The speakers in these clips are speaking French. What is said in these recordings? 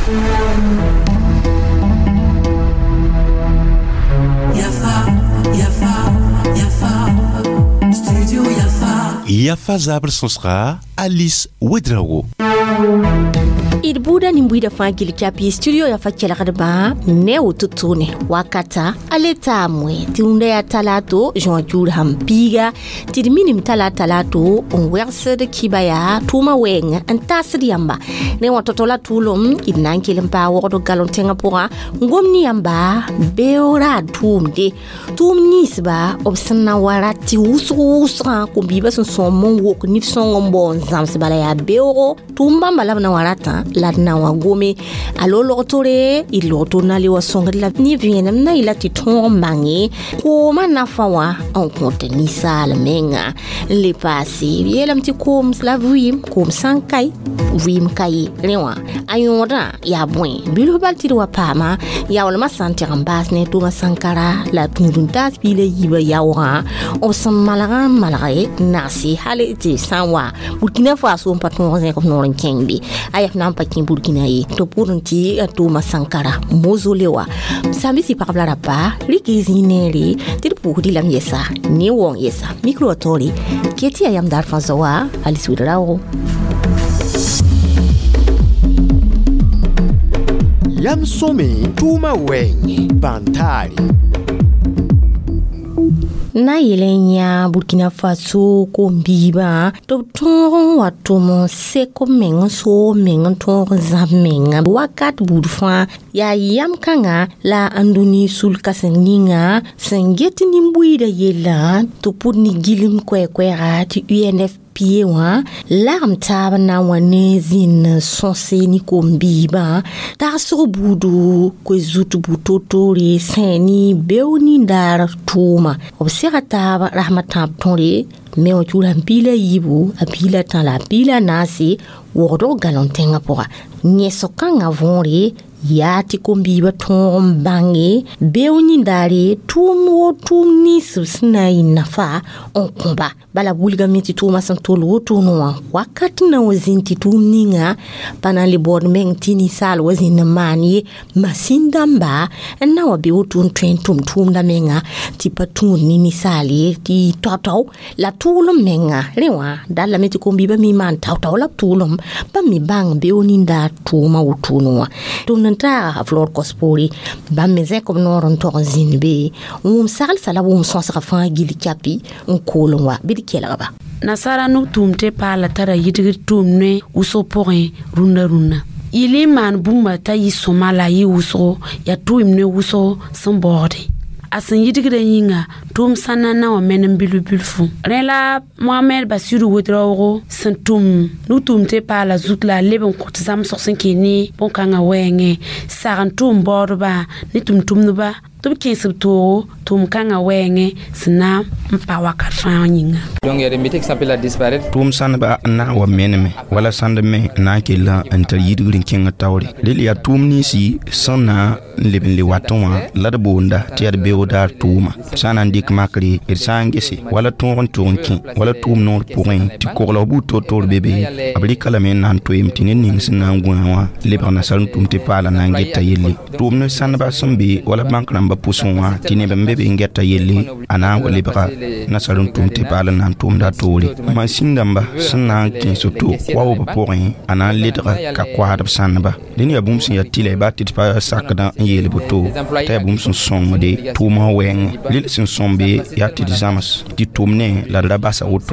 Yafa Zabre Sonsra, Alice Wedrago. Irbuda nimbuida fangili chapi studio ya fakela kadaba neo tutune wakata aleta mwe tiunde ya talato Jean-Jules Hampiga tidimini mtala talato onwerse de kibaya tuma weng antasri yamba ne watotola tulum inankile mpa wodo galontenga pora ngomni yamba beora tumde tumnisba obsana warati usra kumbiba sonsomo wok nifsongo bonzam sebala ya beoro tumba malabna warata ladna wagome alolo tore iloto nali wasonga la ni vienam na ilati tombangi ko manafawa on konteni sal menga le passé yela mti kom slavim kom sankai vim kai lewa ayora ya bwen bilo balti wa pama ya wala masante ambas ne to sankara la tundunta bile yiba yawa o samalaga malaga nasi hale ti sanwa Burkina Faso patron ko noren kengbi ayaf nam pakin Burkina yi to purunti to masankara mozolewa sambi si parabla rapa likizineri tirpudi lam yesa ni won yesa microtori keti ayam dar fazawa alisudrao Yam some tuma wenye bantali na yelenya Burkina Faso ko mbiba to ton watomo se ko mengo so mengo ton zamenga wakat budfa ya yam kanga la anduni sul kasenninga sengeti nimbuida yela to pudni gilim kwera ti UNF piwa larm taba na wanezin sonse ni kombiba ta so budu ko zutu butotori seni beuni ndar tuma obsera taba rahmatab tonre me o chula mpila yibu apila tan la pila nasi wodo galontenga pora nyesokanga vonre yati kombiba ton bange beuni ndare tumo tumni susna inafa on komba bala bulga miti tuma santolo tuno wakati na wazinti tumninga panali board mengtini sal wazina mani masindamba na wabi utun train tum menga tipa tuni ni sali ti toto la tulum menga lewa dala miti kombiba mi man tauta la tulum ba mi bang beuni nda tuma utuno tunanta flor kospori ba meze kom noron torzin be sal sala sonsa fa gili kapi kolonwa kelaba nasara no tumte pala tara yidigir tumne uso porin runa ili man bumba tayi somala yi uso ya tumne uso samborde asan yidigir yinga tum sanana wa menen bilfu rela Mohamed Basiru Wedrago santum no tumte pala zutla leben kotzam sorsen kini bonkanga wenge sarantum borba ni tumnuba to kinsubto tum kanga wenge sna mpawa karfanyinga donc il y a des métiers qui s'appellent à disparaître tum sanba na wa meneme wala sandeme na kila enter yidigrin kinga tawri lili ya tum ni si sana leben li watonwa ladbonda tiar beoda tuma sana ndik makri irsangesi wala tonki wala tum nor point ti korlo buto tor bebe abli kala men nan to imtini ning sna ngwa lebana sal tum te pala nangeta yeli tum no sanba sombi wala bankram ba pusonwa tine bembe ngeta yeli ana wali baka nasarun tumte pala nan tumda tori masindamba sunna kin soto wawo ba porin ana lidra ka kwad sanba dini ya bumsin ya tile ba tit pa sakda yeli buto ta bumsin somde tuma wen lil sin sombe ya tit zamas di tumne la rabasa auto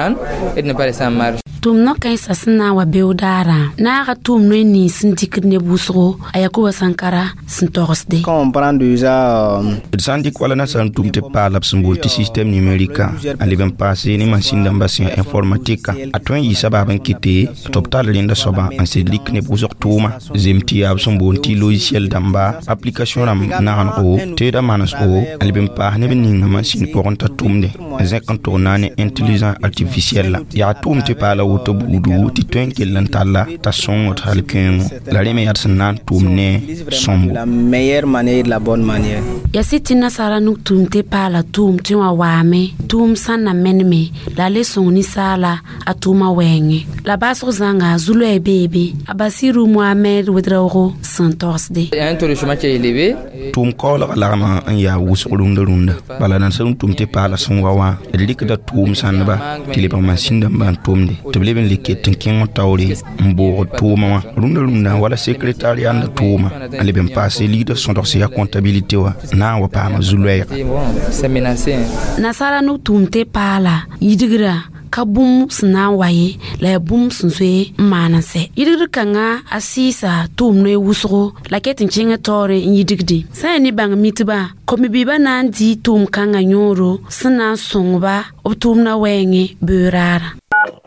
tum no kai sasna wa beudara na ga tum no ni sindikne busro ayakuba sankara sintorsde comprendre déjà sandik wala na san tumte pala sumbuti système numérique aliven passé ni machine d'ambassade informatique atwen yi sababan kité toptal linda soba en sedik ne busok tuma zemti ab sumbunti logiciel damba application ram na o teda manas o aliven pa ne bin machine pour on tumde zekan tournane intelligence artificielle ya tumte pala woto budu ti twenkel lan talla ta songot halken la reme yat sanan tumne sombo la meilleure manière, la bonne manière. Ya sitina sala nuk tumte pala tum tiwa wame tum sana menme la leson ni sala atuma wenge la baso zanga zulu e bebe abasiru Mohamed Wedraogo Santorsde. Il y a un taux de chômage qui est élevé. tum kola alama an ya wusrunda runda bala nan sun tumte pala sun wawa lik da tum sanba tilipa masinda ban tumde tebleben liket kin tawri mbo tuma runda wala secrétaire anda tuma aleben passer leader son dossier comptabilité wa na wa pa ma zuluer C'est menacé. Nasara nuk tumte pala yidigra kabum sna waye la bum sunse manase yidir kanga asisa tumne wusro la ketin chinga tore yidigdi sai ni bang mitba komi biba nan di tum kanga nyoro sna songba optumna wenge burara.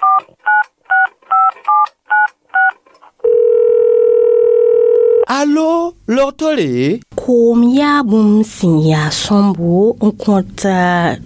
Allô, l'ortolé? Kom ya bum sin ya sombo nkonta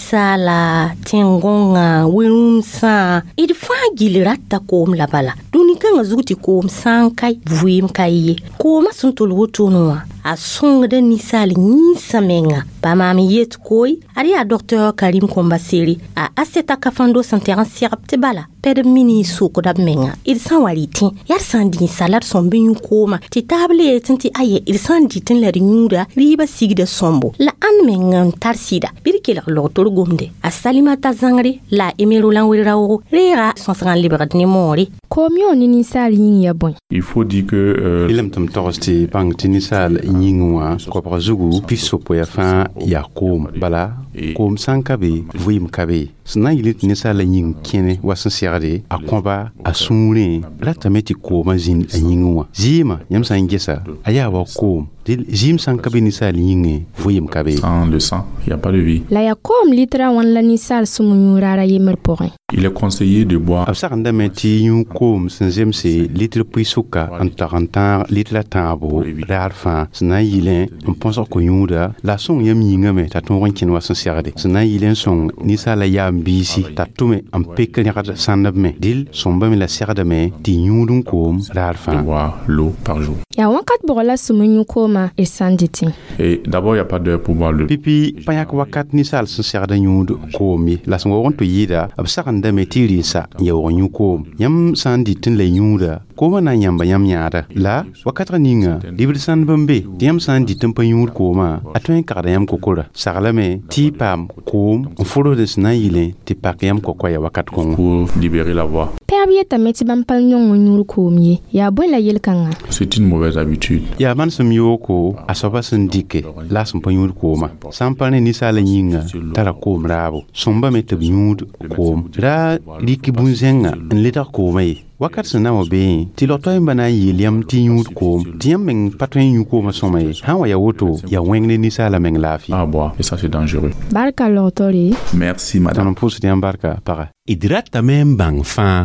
nisala tengonga wilumsa idfa gilirata kom labala duni kanga zuti kom sankai vuim kai koma suntul wotonoa a songda nisali nisa menga ba mami yet koi ari a docteur Karim Kombaseri a aseta kafando santeran sirapte bala per mini suko da menga il san waliti yar sandi salat sombe yu koma ti table tinti aye il sandi tin la rinyuda riba sigda sombo la an menga tarsida birkela lotor gomde a salimata zangri la emero lan wirawo rera sonsan libre ni mori komyo ni nisali ya bon. Il faut dire que il aime torsti bang tinisal nyingwa ko brazugu piso po ya fa ya kom bala kom sankabe vuim kabe sna yilit nisal nying kene wasan siade akomba asumure latameti ko mazin nyingwa zima yamsa ngesa aya wa kom Jim sankabe nisal nyinge vuim kabe sans le sang il y a pas de vie. La ya kom litra wan la nisal sumunyurara yemer porin. Il est conseillé de boire absaranda meti yu kom senjemse litre puisuka antarantar litre tabo darfa sna yilen on pense ko yuda la son yam yinga me ta ton kin wasan siade sna yilen son nisala yam bisi ta tume am pekel rat sanab me dil son bam la siade me ti yudun kom darfa boire l'eau par jour. Ya wakat bola sumunyu koma et sanditi. Et d'abord il y a pas d'heure pour boire l'eau. Pipi payak wakat nisal sen siade yud komi la son wonto yida absaranda metiri sa ya wonyu kom yam sandi tin le yuda koma na yamba yam nyaada la wakatra ninga dibrisan bambe yam sandi tempa yur koma atwen kada yam kokora saglame ti pam kom furo de snaile ti pak yam kokoya wakat kon pour libérer la voix. Perbiye tameti bampal nyong nyuru komi ya bola yel kanga. C'est une mauvaise habitude. Ya man sam yoko asoba sindike la sam panyur koma sampane ni sala yinga tara kom rabo somba metab yud kom ra liki bunzenga en leta komai wakat sana wa be ti lotoy bana yeliam ti yud kom tiam meng patwen yu koma somai hawa ya woto ya wengne ni sala meng lafi À boire et ça c'est dangereux. Barka l'autori. Merci madame. tanon pousse tiam barka para Hydrate même bang fin.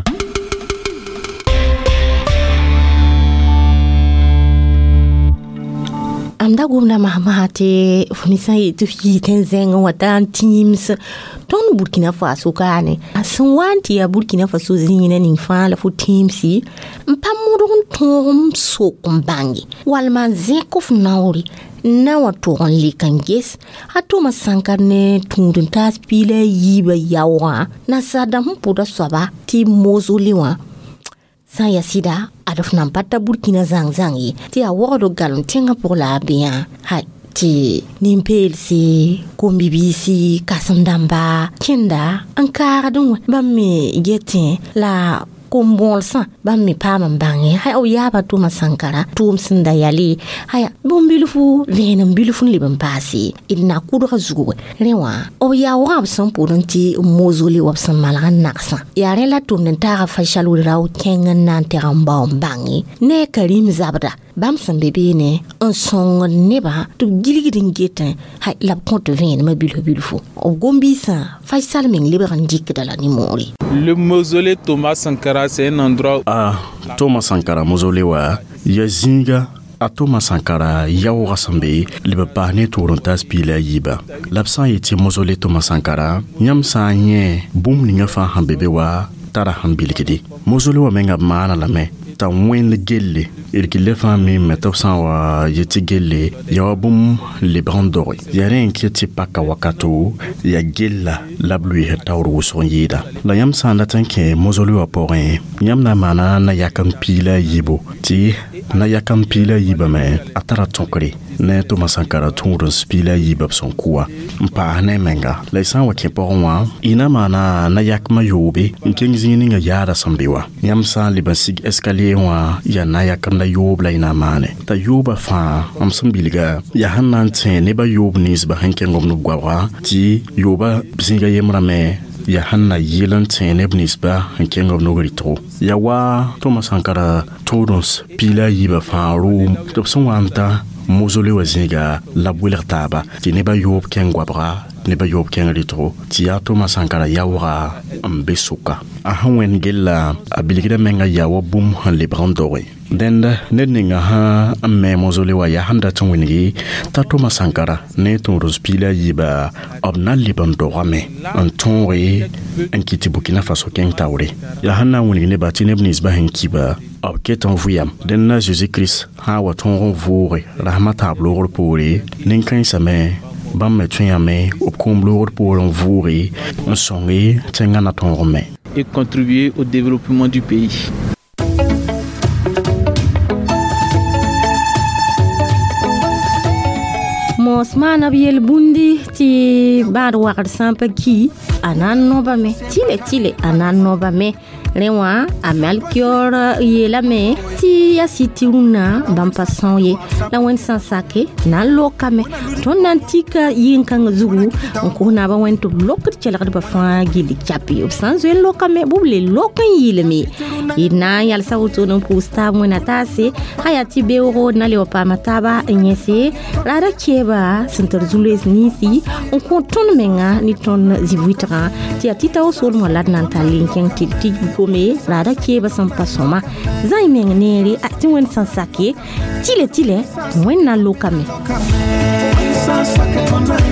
amda gumna mahmate funisa itu fiten zenga watan teams ton Burkina Faso kane asan wanti ya Burkina Faso zina ning fa la fu teamsi mpamurun tom so kumbangi walma zekof nauri na wato on likanges atuma sankarne tundun tas pile yiba yawa na sadam puda soba ti mozuliwa saya sida adof nampata Burkina zangzangi ti awodo galon tenga pour la bien ha ti nimpelsi kombibisi kasandamba kenda ankara dun bamme getin la kombolsa bamme pama bangi hay o yaba tuma sankara tum sinda yali haya bombilufu venam bilufu liban pasi idna kudra zugo rewa o ya wab san puranti mozuli wab san malagan naksa ya rela tum den tara fashalu raw kengan nan teramba bangi ne Karim Zabda bam san bebe ne un song neba to gilgidin getin hay lab compte ven ma bilufu o gombisa faisal meng liberan dikdala ni mori. Le mausolée Thomas Sankara, c'est un endroit... Thomas Sankara mausolée wa yazinga a Thomas Sankara yawo rasambe liba bahne torontas pila yiba. L'absent était mausolée Thomas Sankara, nyam sa nye boum ninga fa hambebe wa tara han bilgidi mozole wa menga maana la me ta wen le gelle il ki le fami meta san wa yeti gelle yawabum le brandori yaren ki ti paka wakato ya gella lablu hetawru so yida la yam sanda tanke mozole wa porin yam na mana na yakam pila yibo ti na yakam pila yiba me atara tonkri ne Thomas Sankara tungron spila yibab son kuwa mpa ne menga la san wa ke porwa ina mana na yakma yobe nkingzini nga yara sambiwa yam san libasig escalier wa ya na yakam na yob la ina mane ta yoba fa am sambilga ya hanan tse ne ba yob nis ba hanke ngom no gwa ti yoba bisinga yemra me ya hanna yilan tene bnisba hanke ngom no gritro ya wa Thomas Sankara tungron spila yiba fa rum topson wanta mozole wa zinga la bouler taba ti ne ba yob ken gwabra ne ba yob ken ritro ti ya Thomas Sankara yawra ambesuka a hanwen gella abiligida menga yawa bum han le brandore denda nedninga ha amme mozole wa ya handa tungwingi ta Thomas Sankara ne ton rospila yiba obna libandorame antonre enkiti Burkina Faso ken tawre ya hanna woni ne batine bnisba henkiba ab keton vuyam denna Jésus Christ ha wa ton vore rahmata blor pore ninkan same bam me tuyame opkom blor pour en vore on songi tengana ton rome et contribuer au développement du pays. Mosmana biel bundi ti bar wakar sampa ki anan noba me tile anan noba me lewa amalkior yela me ti ya siti una bam passon ye la wen sansake na loka me ton nantika yinka zugu ko na ba wen to lokr ci la ba fa gili chapi ob sans wen loka me buble lokan yile me ina yal sawto no posta mona tase hayati beoro na le pa mataba nyese rara keba sentar zules nisi on konton menga ni ton zivitra ti atita o sol mo lad nan talin ken ti gome rara keba san pasoma zai menga neri ati wen sansake tile wen na loka me